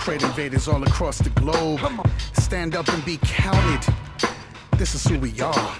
afraid invaders all across the globe. Stand up and be counted. This is who we are.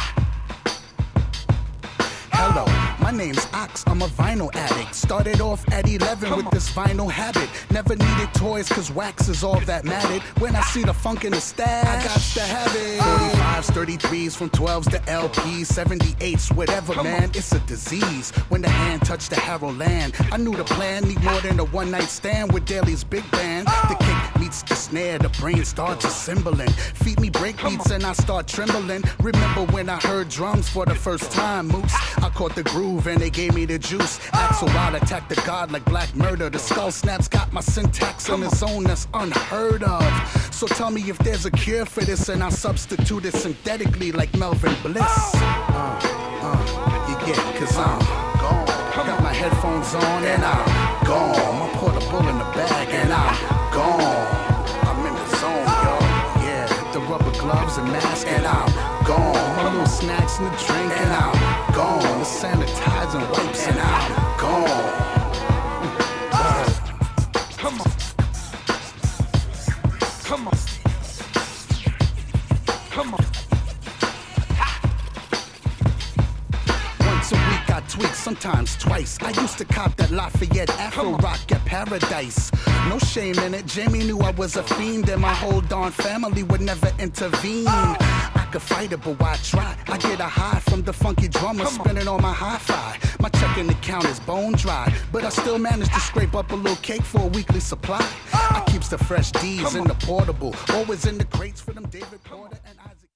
Hello, my name's Ox, I'm a vinyl addict. Started off at 11 with this vinyl habit. Never needed toys cause wax is all that mattered. When I see the funk in the stash, I got to have it. 45s, 33s, from 12s to LPs, 78s, whatever, man, it's a disease. When the hand touched the harrow land, I knew the plan, need more than a one-night stand with Daly's big band. The kick meets the snare, the brain starts assembling. Feed me break beats and I start trembling. Remember when I heard drums for the first time, Moose? I caught the groove and they gave me the juice. Axel Rod attacked the god like Black Murder. The skull snaps got my syntax on its own that's unheard of. So tell me if there's a cure for this and I'll substitute it synthetically like Melvin Bliss. You get it, cause I'm gone. Got my headphones on and I'm gone. I put a bull in the bag and I'm gone. I'm in the zone, yo. Yeah, the rubber gloves and mask and I'm gone. My little snacks and the drink and I'm gone. The sanitizing wipes and I'm gone. Come on. Come on. Come on. Once a week I tweak, sometimes twice. I used to cop that Lafayette Afro Rock at Paradise. No shame in it, Jamie knew I was a fiend and my whole darn family would never intervene. I could fight it, but why try? I get a high from the funky drummer spinning on my hi-fi. My checking account is bone dry, but I still manage to scrape up a little cake for a weekly supply. I keeps the fresh D's in the portable, always in the crates for them David Porter and Isaac.